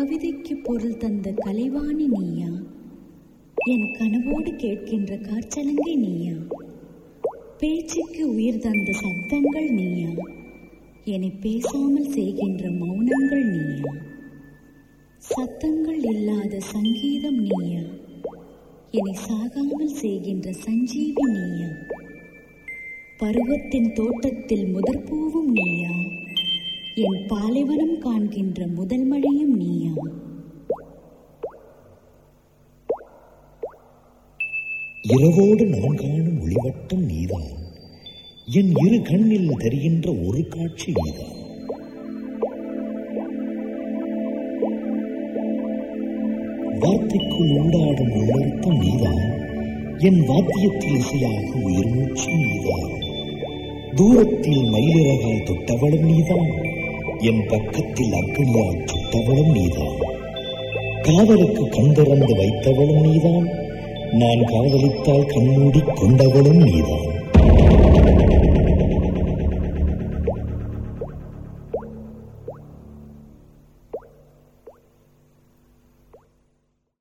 கவிதைக்கு பொருள் தந்த கலைவாணி நீயா? என் கனவோடு கேட்கின்ற காற்றலங்கை நீயா? பேச்சுக்கு உயிர் தந்த சப்தங்கள் நீயா? என்னை பேசாமல் செய்கின்ற மௌனங்கள் நீயா? சத்தங்கள் இல்லாத சங்கீதம் நீயா? என்னை சாகாமல் செய்கின்ற சஞ்சீவி நீயா? பருவத்தின் தோட்டத்தில் முதற்பூவும் நீயா? என் பாலைவனம் காண்கின்ற முதல் மழையும் நீயா? இரவோடு நான் காணும் ஒளிவட்டம் நீதான். என் இரு கண்ணில் தெரிகின்ற ஒரு காட்சி நீதான். வார்த்தைக்குள் ஊடாடும் உள்ளர்த்தம் நீதான். என் வாத்தியத்தில் இசையாக உயிர் மூச்சு நீதான். தூரத்தில் மயிலிறகால் தொட்டவளும் நீதான். என் பக்கத்தில் அக்னியால் சுட்டவளும் நீதான். காதலுக்கு கண் திறந்து வைத்தவளும் நீதான். நான் காதலித்தால் கண்மூடி கொண்டவளும் நீதான்.